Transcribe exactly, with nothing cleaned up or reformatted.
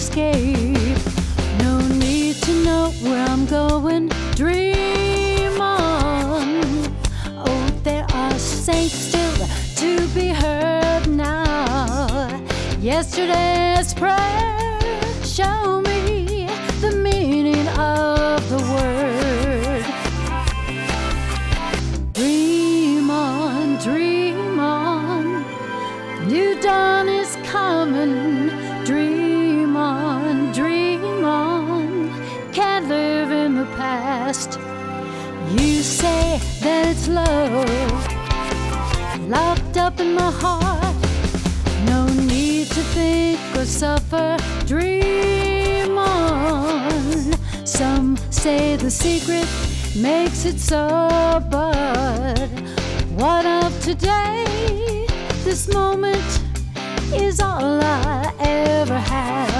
escape. No need to know where I'm going. Dream on. Oh, there are saints still to be heard now. Yesterday's prayer, show me the meaning of the word. Dream on, dream on. New dawn is coming. Dream on, dream on. Can't live in the past. You say that it's love locked up in my heart. No need to think or suffer. Dream on. Some say the secret makes it so, but what of today? This moment is all I ever had.